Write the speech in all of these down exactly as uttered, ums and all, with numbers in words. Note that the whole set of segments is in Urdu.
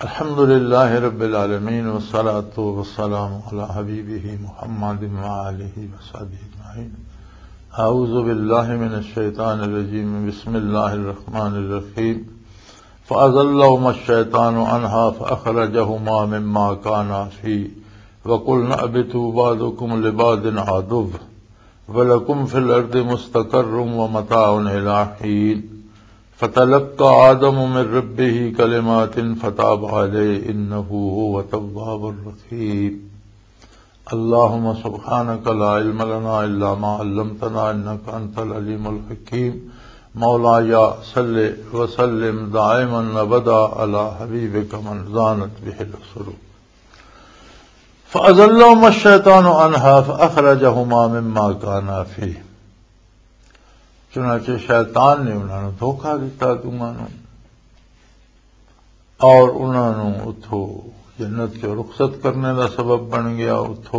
الحمد للہ رب العالمین والصلاة والسلام علی حبیبہ محمد وآلہ وصحبہ اجمعین۔ اعوذ باللہ من الشیطان الرجیم، بسم اللہ الرحمن الرحیم۔ فأزلہما الشیطان عنہا فأخرجہما مما کانا فیہ وقلنا اہبطوا بعضکم لبعض عدو ولکم فی الارض مستقر ومتاع الی حین۔ فتلقى آدم من ربه كلمات فتاب عليه إنه هو التواب الرحيم۔ اللهم سبحانك لا علم لنا إلا ما علمتنا إنك أنت العليم الحكيم۔ مولاي صل وسلم دائما أبدا على حبيبك من زانت به القلوب۔ فأزلهما الشيطان عنها فأخرجهما مما كانا فيه۔ چنانچہ شیطان نے انہوں نے دھوکہ دیتا دونوں نو اور انہوں نے اتھو جنت کے رخصت کرنے دا سبب بن گیا، اتھو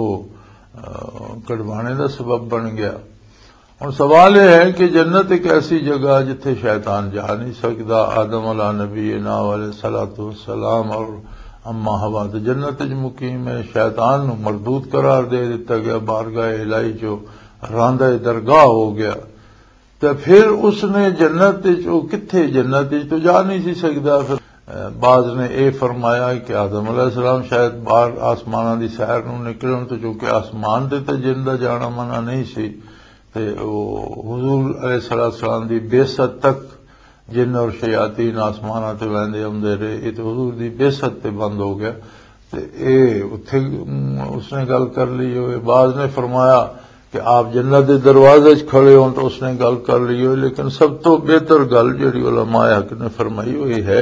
کڑوانے دا سبب بن گیا۔ اور سوال یہ ہے کہ جنت ایک ایسی جگہ جتھے شیطان جا نہیں سکتا۔ آدم علیہ نبینا علیہ الصلوۃ والسلام اور اما حوا تو جنت وچ مقیم ہے، شیطان نو مردود قرار دے دیتا گیا، بارگاہ الہی جو راندہ درگاہ ہو گیا۔ تو پھر اس نے جنت وہ کتھے جنت تو جا نہیں سی سکتا۔ پھر بعض نے اے فرمایا کہ آدم علیہ السلام شاید باہر آسمانہ دی سیر نو نکلن، تو چونکہ آسمان تے تے جندہ جانا منع نہیں سی، تے وہ حضور علیہ السلام دی بعثت تک جن اور شیاطین آسمانہ تے ویندے اوندے رہے، یہ تو حضور دی بعثت تے بند ہو گیا۔ تے اے اتھے اس نے گل کر لی ہوئے۔ بعض نے فرمایا کہ آپ جنت دے دروازے کھڑے ہوں تو اس نے گل کر لی ہوئی، لیکن سب تو بہتر گل جڑی علماء حق نے فرمائی ہوئی ہے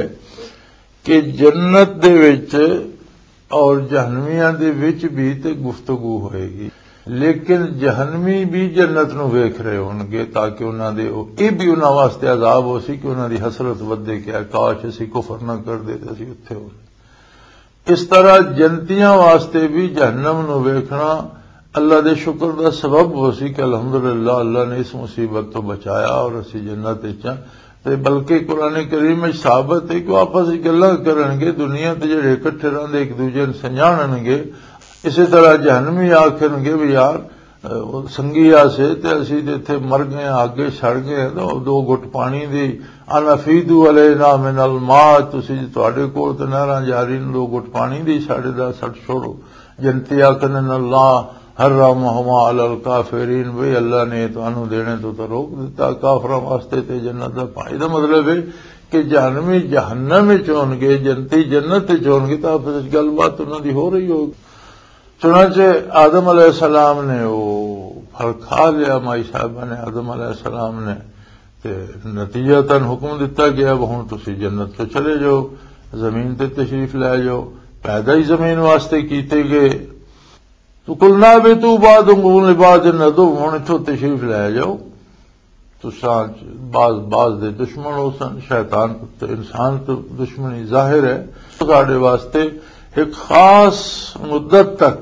کہ جنت دے وچ اور جہنمیاں دے وچ بھی تے گفتگو ہوئے گی، لیکن جہنمی بھی جنت نو ویکھ رہے ہون گے تاکہ انہاں دے اے بھی انہاں واسطے عذاب ہو سی کہ انہاں دی حسرت ودے کہ کاش اسی کفر نہ کر دے تے اسی اتھے ہو۔ اس طرح جنتیاں واسطے بھی جہنم نو ویکھنا اللہ دے شکر دا سبب ہو سی کہ الحمدللہ اللہ نے اس مصیبت تو بچایا اور اسی جنت چاں تے بلکہ قرآن کریم میں ثابت ہے کہ آپس گلاں کرن گے، دنیا تے جڑے اکٹھے رہندے ایک دوجے نوں سنجانن گے۔ اسی طرح جہنمی آکھن گے بھی یار سنگیا سے تے اسی تے ایتھے مر گئے، آگے سڑ گئے، تو دو گھٹ پانی دی انا فیدو علینا من الماء، تسی تواڈے کول تے نہراں جاری نے، دو گھٹ پانی دی ساڈے دا سٹ چھوڑو۔ جنتی آکھن اللہ حرمہما علی الکافرین، بھئی اللہ نے تانوں دینے تو تو روک دیتا کافراں واسطے تے جنت دا پانی۔ دا مطلب ہے کہ جہنمی جہنم وچ ہون گے، جنتی جنت وچ ہون گے، تو آپس گل بات انہاں دی ہو رہی ہوگی۔ چنانچہ آدم علیہ السلام نے وہ پھل کھا لیا، مائی صاحبہ نے آدم علیہ السلام نے، تے نتیجتاً حکم دیتا گیا وہ ہن تسی جنت تو چلے جاؤ، زمین تے تشریف لے جاؤ۔ پیدا ہی زمین واسطے کیتے گئے تو قلنا اہبطوا بعضکم لبعض عدو، ہن اتھوں تشریف لے جاؤ۔ تو بعض بعض دے دشمن ہو سن، شیطان تو انسان تو دشمنی ظاہر ہے ساڈے واسطے ایک خاص مدت تک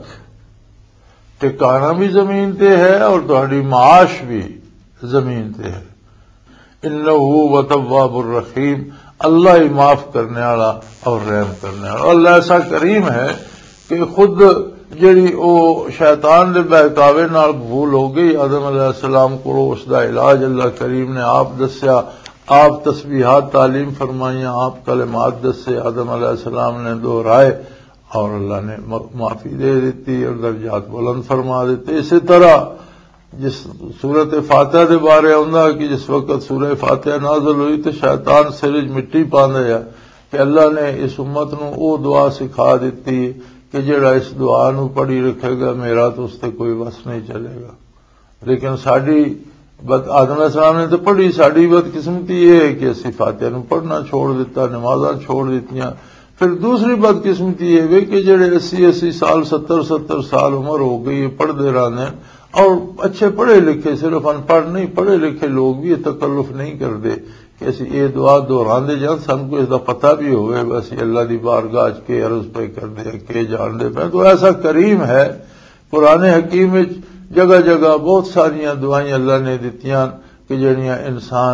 ٹھکانہ بھی زمین تے ہے اور تہاڈی معاش بھی زمین تے ہے۔ انہ هو تواب الرحیم، اللہ ہی معاف کرنے والا اور رحم کرنے والا۔ اللہ ایسا کریم ہے کہ خود جڑی او شیطان دے بہکاوے نال بھول ہو گئی آدم علیہ السلام کو، اس دا علاج اللہ کریم نے آپ دسیا، آپ تسبیحات تعلیم فرمائیاں، آپ کلمات دسے، آدم علیہ السلام نے دہرائے اور اللہ نے معافی دے دیتی اور درجات بلند فرما دیتے۔ اسی طرح جس سورۃ فاتحہ دے بارے آندا کہ جس وقت سورہ فاتحہ نازل ہوئی تو شیطان سر وچ مٹی پاندا کہ اللہ نے اس امت نو او دعا سکھا دیتی کہ جڑا اس دعا نو پڑھی رکھے گا میرا تو اس تے کوئی وس نہیں چلے گا۔ لیکن ساڈی بد آدم علیہ السلام نے تو پڑھی، ساڈی بدقسمتی یہ ہے کہ اسی فاتحہ نو پڑھنا چھوڑ دیتا، نمازاں چھوڑ دیتیاں۔ پھر دوسری بدقسمتی یہ ہے کہ جڑے اسی اسی سال ستر ستر سال عمر ہو گئی پڑھتے رہتے ہیں، اور اچھے پڑھے لکھے صرف ان پڑھ نہیں پڑھے لکھے لوگ بھی یہ تکلف نہیں کرتے کہ اسی یہ دعا دہراندے جان، سن کو اس دا پتہ بھی ہوئے بس اللہ دی بارگاہ کے عرض پہ کر دے کہ جان دے پہ۔ تو ایسا کریم ہے قرآن حکیم وچ جگہ جگہ بہت ساریاں دعائیں اللہ نے دتیاں کہ جڑیاں انسان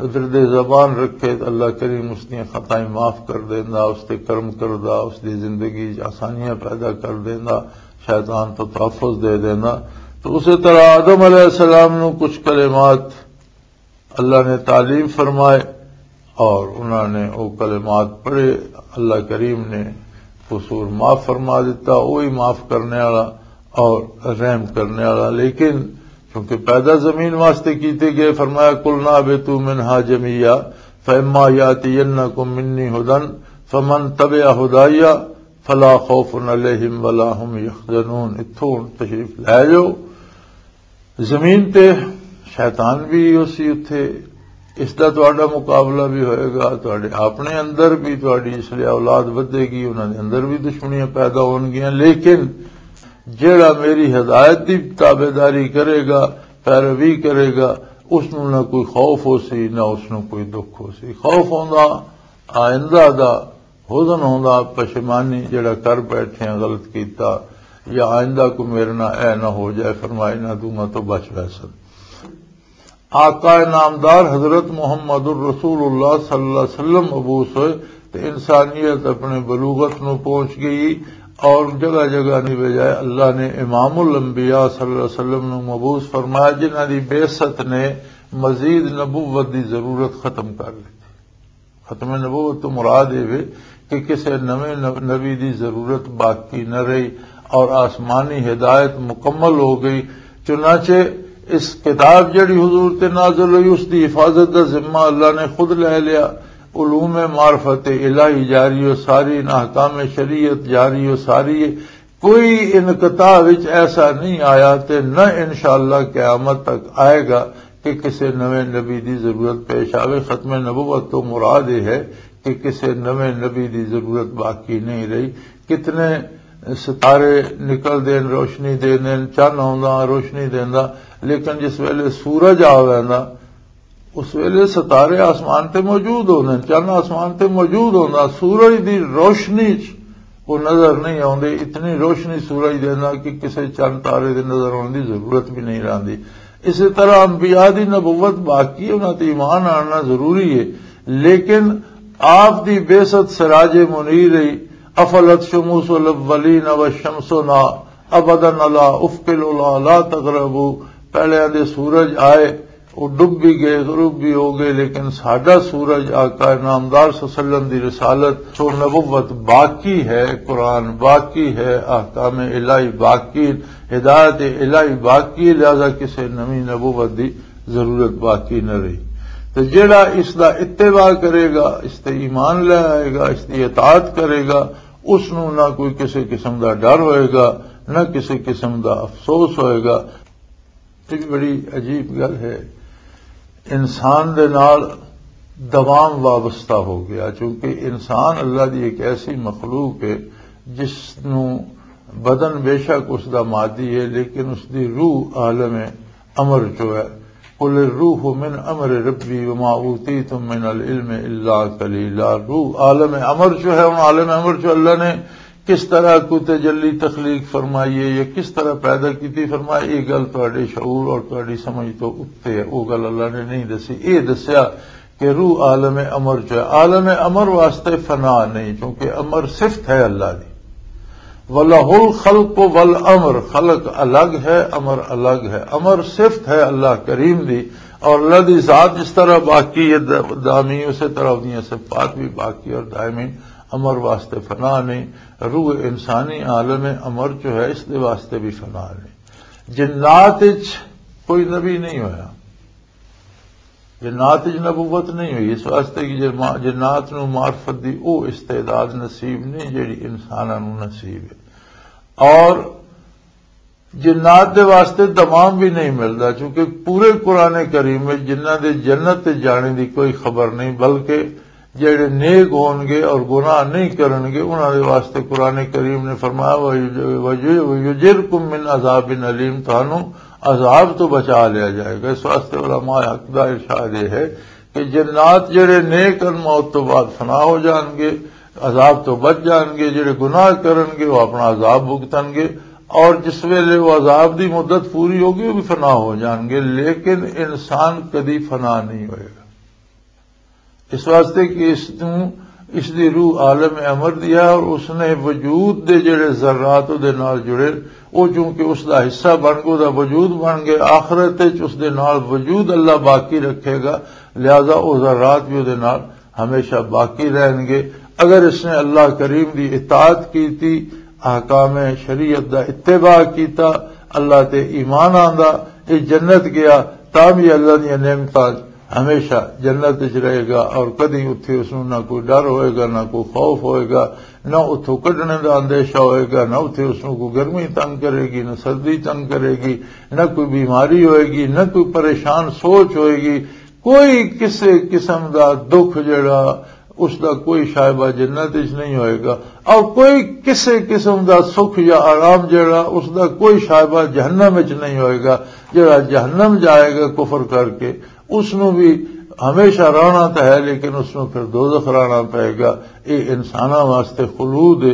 درد زبان رکھے تو اللہ کریم اس دیا خطائیں معاف کر دینا، اس تے کرم کردہ، اس دی زندگی آسانیاں پیدا کر دینا، شیطان تو تحفظ دے دینا۔ تو اسی طرح آدم علیہ السلام نو کچھ کلمات اللہ نے تعلیم فرمائے اور انہوں نے وہ کلمات پڑھے، اللہ کریم نے قصور معاف فرما دیتا، وہی معاف کرنے والا اور رحم کرنے والا۔ لیکن کیونکہ پیدا زمین واسطے کیتے گئے، فرمایا قلنا اہبطوا منہا جمیعا فاما یاتینکم منی ھدی فمن تبع ہدای فلا خوف علیہم ولا هم یحزنون۔ اتھوں تشریف لے جاؤ زمین تے، شیطان بھی اسی اتھے، اس کا تہاڈا مقابلہ بھی ہوئے گا، تہاڈے اپنے اندر بھی تہاڈی اس لیے اولاد ودے گی، انہوں نے اندر بھی دشمنیاں پیدا ہون گیاں۔ لیکن جیڑا میری ہدایت دی تابع داری کرے گا، پیروی کرے گا، اس نو نہ کوئی خوف ہو سی نہ اس نو کوئی دکھ ہو سی۔ خوف ہوندا آئندہ دا، حزن ہوندا پشیمانی جیڑا کر بیٹھے ہیں غلط کیتا، یا آئندہ کو میرے نہ اے نہ ہو جائے، فرمائے نہ دوں تو بچ ویسن۔ آقا نامدار حضرت محمد الرسول اللہ صلی اللہ علیہ وسلم مبعوث ہوئے تو انسانیت اپنے بلوغت نو پہنچ گئی، اور جگہ جگہ نہیں بجائے اللہ نے امام الانبیاء صلی اللہ علیہ وسلم نو مبعوث فرمایا، جنہاں دی بعثت نے مزید نبوت دی ضرورت ختم کر لی۔ ختم نبوت تو مراد ہے کہ کسی نویں نبی دی ضرورت باقی نہ رہی اور آسمانی ہدایت مکمل ہو گئی۔ چنانچہ اس کتاب جڑی حضور تے نازل ہوئی، اس دی حفاظت دا ذمہ اللہ نے خود لے لیا۔ علوم معرفت الہی جاری و ساری، احکام شریعت جاری و ساری، کوئی انقطاع وچ ایسا نہیں آیا تے نہ انشاءاللہ قیامت تک آئے گا کہ کسی نویں نبی دی ضرورت پیش آوے۔ ختم نبوت تو مراد یہ ہے کہ کسی نویں نبی دی ضرورت باقی نہیں رہی۔ کتنے ستارے نکل دین روشنی دے دین، چن آندا روشنی دیندا، لیکن جس ویلے سورج آویندا اس ویلے ستارے آسمان تے موجود ہوندے، چن آسمان تے موجود ہوندا، سورج دی روشنی وہ نظر نہیں آندی، اتنی روشنی سورج دینا کہ کسی چند تارے دے نظر آنے دی ضرورت بھی نہیں رہندی۔ اسی طرح انبیاء دی نبوت باقی ہے، انہاں تے ایمان آنا ضروری ہے، لیکن آپ دی بعثت سراج منیر رہی۔ افلت شموس الاولین والشمسنا ابدا لا افق العلا لا تغربوا، پہلے آدھے سورج آئے وہ ڈب بھی گئے، غروب بھی ہو گئے، لیکن ساڈا سورج آقا نامدار صلی اللہ علیہ وسلم دی رسالت سو نبوت باقی ہے، قرآن باقی ہے، احکام الہی باقی، ہدایت الہی باقی، لہذا کسی نویں نبوت دی ضرورت باقی نہ رہی۔ تو جڑا اس دا اتباع کرے گا، اس تے ایمان لے آئے گا، اس دی اطاعت کرے گا، اس نو نہ کوئی کسی قسم دا ڈر ہوئے گا، نہ کسی قسم دا افسوس ہوئے گا۔ یہ بڑی عجیب گل ہے، انسان دے نال دوام وابستہ ہو گیا، چونکہ انسان اللہ دی ایک ایسی مخلوق ہے جس نو بدن بے شک اس دا مادی ہے، لیکن اس دی روح عالم امر جو ہے، قل الروح من امر ربی وما اوتیتم من العلم الا قلیلا، روح عالم امر جو ہے، ان عالم امر جو اللہ نے کس طرح کو تجلی تخلیق فرمائی ہے یا کس طرح پیدا کی فرمائی، یہ گل تہاڈے شعور اور تہاڈی سمجھ تو اتنے ہے، وہ گل اللہ نے نہیں دسی۔ یہ دسیا کہ روح عالم امر جو ہے، عالم امر واسطے فنا نہیں، چونکہ امر صفت ہے اللہ دی۔ وَلَهُ الْخَلْقُ وَالْأَمْرُ، خلق الگ ہے، امر الگ ہے۔ امر صفت ہے اللہ کریم دی، اور اللہ دی ذات جس طرح باقی ہے دائمی، اسی طرح دیا صفات بھی باقی اور دائمی، امر واسطے فنا نہیں۔ روح انسانی عالم امر جو ہے اس دے واسطے بھی فنا نہیں۔ جنات کوئی نبی نہیں ہویا، جنات نبوت نہیں ہوئی، اس واسطے کہ جنات نو معرفت دی او استعداد نصیب نہیں جیڑی انساناں نو نصیب ہے، اور جنات دے واسطے دمام بھی نہیں ملتا، چونکہ پورے قرآن کریم میں جنہ دے جنت جانے دی کوئی خبر نہیں، بلکہ جڑے نیک ہون گے اور گناہ نہیں کرن گے انہاں دے واسطے قرآن کریم نے فرمایا وَيُجِرْكُم مِّنْ عَذَابٍ أَلِيمٍ، تھانوں عذاب تو بچا لیا جائے گا۔ اس واسطے علماء حق دا ارشاد یہ ہے کہ جنات جڑے نیک ان موت تو بعد فنا ہو جان گے، عذاب تو بچ جان گے، جڑے گناہ کرن گے وہ اپنا عذاب بھگتن گے، اور جس ویلے وہ عذاب دی مدت پوری ہوگی وہ بھی فنا ہو جان گے، لیکن انسان کدی فنا نہیں ہوئے گا۔ اس واسطے کہ اس نوں اس دی روح عالم امر دیا اور اس نے وجود دے جڑے ذرات دے نال جڑے وہ چونکہ اس دا حصہ بن گئے دا وجود بن گئے آخرت وچ اس دے نال وجود اللہ باقی رکھے گا لہذا وہ ذرات بھی دے نال ہمیشہ باقی رہیں گے اگر اس نے اللہ کریم دی اطاعت کیتی احکام شریعت دا اتباع کیتا اللہ تے ایمان آندا یہ جنت گیا تاں بھی اللہ دی نعمتاں ہمیشہ جنت وچ رہے گا اور کدی اتھے اس نوں نہ کوئی ڈر ہوئے گا نہ کوئی خوف ہوئے گا نہ اتھوں کڈنے دا اندیشہ ہوئے گا نہ اتھے اس نوں کوئی گرمی تنگ کرے گی نہ سردی تنگ کرے گی نہ کوئی بیماری ہوئے گی نہ کوئی پریشان سوچ ہوئے گی کوئی کسی قسم دا دکھ جڑا اس دا کوئی شائبہ جنت وچ نہیں ہوئے گا اور کوئی کسی قسم دا سکھ یا آرام جڑا اس دا کوئی شائبہ جہنم وچ نہیں ہوئے گا جڑا جہنم جائے گا کفر کر کے اس نو بھی ہمیشہ رہنا تو ہے لیکن اس نو پھر دوزخ رہنا پائے گا یہ انساناں واسطے خلود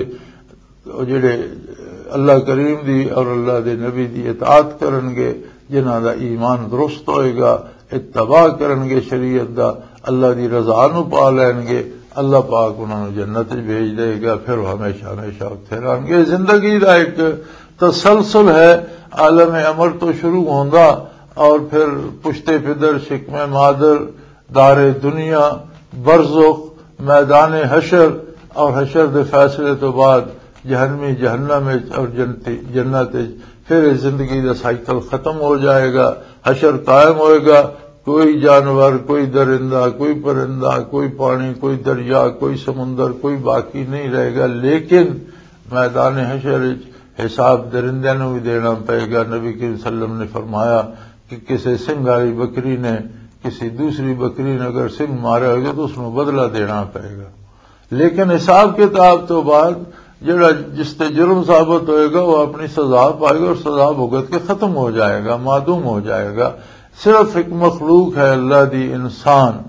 جڑے اللہ کریم دی اور اللہ دے نبی دی اطاعت کرن گے جنہاں دا ایمان درست ہوئے گا اتباع کرن گے شریعت دا اللہ دی رضا نو پا لین گے اللہ پاک انہوں نے جنت بھیج دے گا پھر وہ ہمیشہ ہمیشہ اتنے رہن گے زندگی دا ایک تسلسل ہے عالم امر تو شروع ہوندا اور پھر پشتے پدر شکم مادر دار دنیا برزخ میدان حشر اور حشر دے فیصلے تو بعد جہنمی جہنم اور جنتی جنت پھر زندگی دا سائیکل ختم ہو جائے گا حشر قائم ہوئے گا کوئی جانور کوئی درندہ کوئی پرندہ کوئی پانی کوئی دریا کوئی سمندر کوئی باقی نہیں رہے گا لیکن میدان حشر حساب درندے نو بھی دینا پڑے گا نبی کریم صلی اللہ علیہ وسلم نے فرمایا کہ کسی سنگ والی بکری نے کسی دوسری بکری نے اگر سنگ مارا ہوگا تو اس میں بدلہ دینا پڑے گا لیکن حساب کتاب تو بعد جڑا جس تے جرم ثابت ہوئے گا وہ اپنی سزا پائے گا اور سزا بھگت کے ختم ہو جائے گا معدوم ہو جائے گا صرف ایک مخلوق ہے اللہ دی انسان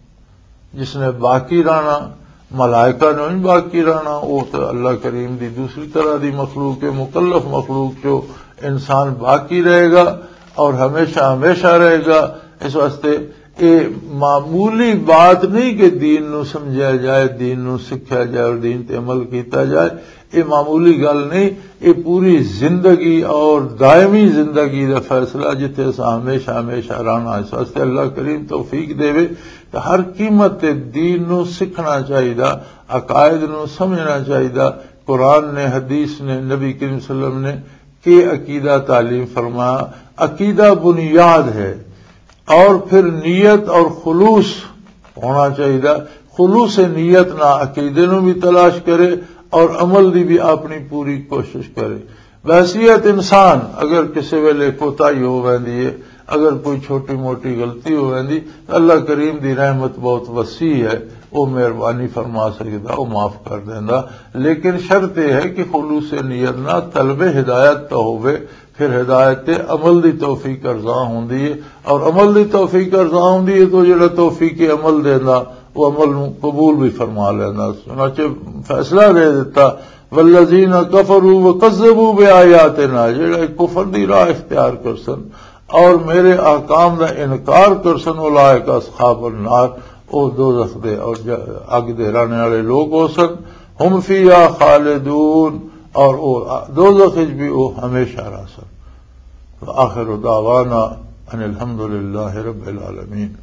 جس نے باقی رہنا ملائکہ نے نہیں باقی رہنا وہ تو اللہ کریم دی دوسری طرح دی مخلوق ہے مکلف مخلوق جو انسان باقی رہے گا اور ہمیشہ ہمیشہ رہے گا اس واسطے یہ معمولی بات نہیں کہ دین نو سمجھا جائے دین نو سکھا جائے اور دین تے عمل کیتا جائے یہ معمولی گل نہیں یہ پوری زندگی اور دائمی زندگی دا فیصلہ جتے اسا ہمیشہ ہمیشہ رہنا اس واسطے اللہ کریم توفیق دے کہ ہر قیمت تے دین نو سکھنا چاہیے عقائد نو سمجھنا چاہیے قرآن نے حدیث نے نبی کریم صلی اللہ علیہ وسلم نے کہ عقیدہ تعلیم فرمایا عقیدہ بنیاد ہے اور پھر نیت اور خلوص ہونا چاہیے خلوص نیت نہ عقیدے نو بھی تلاش کرے اور عمل دی بھی اپنی پوری کوشش کرے بحیثیت انسان اگر کسی ویلے کوتاہی ہو ویندی ہے اگر کوئی چھوٹی موٹی غلطی ہو ویندی اللہ کریم دی رحمت بہت وسیع ہے وہ مہربانی فرما سکتا وہ معاف کر دیندا لیکن شرط یہ ہے کہ خلوص نیت نہ طلب ہدایت تو ہوئے پھر ہدایت عمل دی توفیق ارزاں ہوندی ہے اور عمل دی توفیق ارزاں ہوندی ہے تو جڑا توفیق عمل دیندا وہ عمل قبول بھی فرما لینا چنانچہ فیصلہ دے دیتا والذین کفروا وکذبوا بآیاتنا جڑا کفر دی راہ اختیار کرسن اور میرے احکام دا انکار کرسن اولئک اصحاب النار او دوزخ دے اور اگ دے رہنے والے لوگ ہو سن ہم فیہا خالدون اور او دوزخ بھی او ہمیشہ رہ سن آخر دعوانا ان الحمدللہ رب العالمین